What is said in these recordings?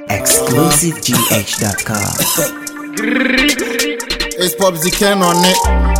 ExclusiveGH.com. It's Popsy Ken on it.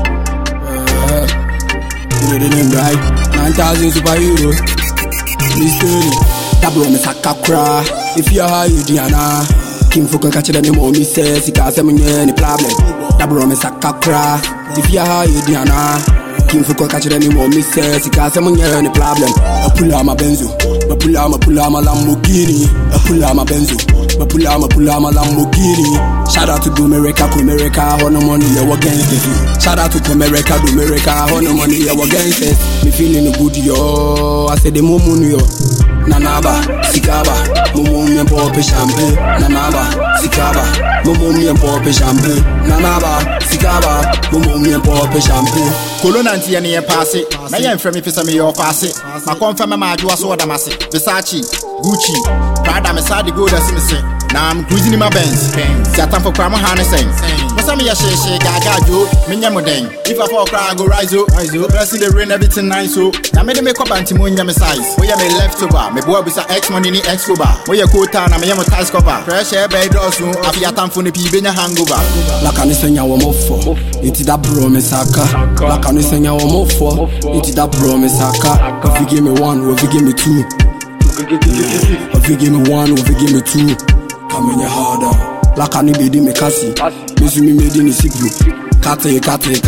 You know the name, right? 9,000 superhero. Mystery. Tablo me sakakra. If you're high, you Diana. King Fuka catch the name of me says he can't say me any problem. Tablo me sakakra. If you're high, you Diana. King Fuka catch the name of me says he can't say me any problem. I pull out my benzo. I pull out my Lamborghini. I pull out my benzo. I pull out my Lamborghini. Shout out to America, all no money, yeah, against it. Shout out to America, all no money, yeah, against it. Me feeling good, yo. I said the moon, yo. Nanaba, Sikaba, Mummy and Pop Champagne. Nanaba, Sikaba, Mummy and Pop Champagne. Nanaba, Sikaba, Mummy and Pop Champagne. Colonanti and ye pass it. My young friend, if it's a me or pass it. My confirm my was what I'm saying. Versace, Gucci, Prada, Messadi, go that's in the now I'm cruising in my Benz. Got time for crime, Hannah-Sing. What's up, me a shake, Gaga, Joe, Minyamodeng. If I fall cry, go rise up. Pressing the rain, everything nice. So I made me make up and Timonia size. We are me leftover. Me boy with X money in X cover. We are cool town, I'm a ties cover. Fresh air bed also. I feel time for the people in a hangover. Like I say, I want for it. That bro, me saka. Like I say, I want for it. That bro, me saka. If you give me one, if you give me two. If you give me one, if you give me two. Come in your harder. Like I need me kasi. Miss me made in the sick group. Kate.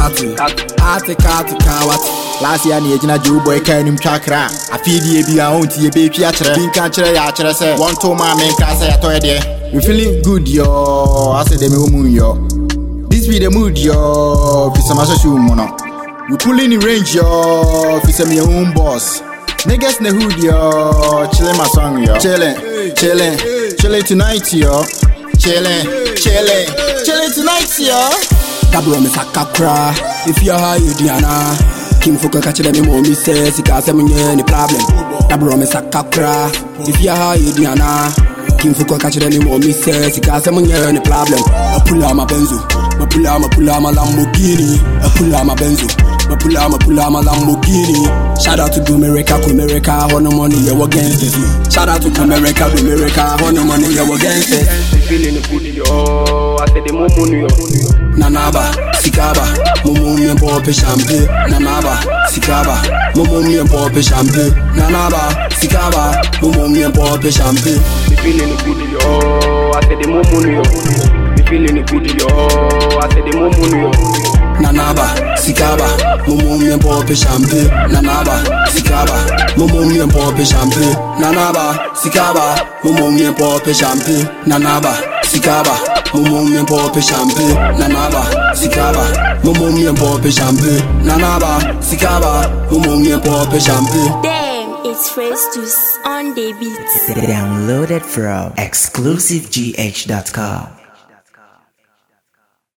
Last year, Nijina Joe boy can him chakra. I feed ye be a own to ye baby at Pink country. I say, one to my main class. I told you, you feeling good, yo. I said, the moon, yo. This be the mood, yo. For some shoe mono. You pull in the range, yo. For some your own boss. Niggas in the hood, yo. Chillin' my song, yo. Chillin' tonight, yo. Chillin' tonight, yo. Tablo me sakakra. If you're high, you Diana. King Fuka catch the name of me says he can't say me any problem. Tablo me sakakra. If you're high, you Diana. King Fuka catch the name of me says he can't say me any problem. I pull out my benzo. I pull out my Lamborghini. I pull out my benzo. I pull out my Lamborghini. Shout out to America, all no money, yeah, against it. Shout out to America, all no money, yeah, against it. Feeling good, yo. I said the moon, yo. Nanaba, Sikaba, Mummy and Pop Champagne. Nanaba, Sikaba, Mummy and Pop Champagne. Nanaba, Sikaba, Mummy and Pop Champagne. Me feeling good, yo. I said the moon, yo. Me feeling good, yo. I said the moon, yo. Nanaba, Sikaba, Mummy and Pop Champagne. Nanaba, Sikaba, Mummy and Pop Champagne. Nanaba, Sikaba, Mummy and Pop Champagne. Nanaba, Sikaba, Mummy and Pop Champagne. Nanaba, Sikaba, Mummy and Pop Champagne. Nanaba, Sikaba, Mummy and Pop Champagne. Damn, it's Fresh Juice on the beat. Downloaded from ExclusiveGH.com.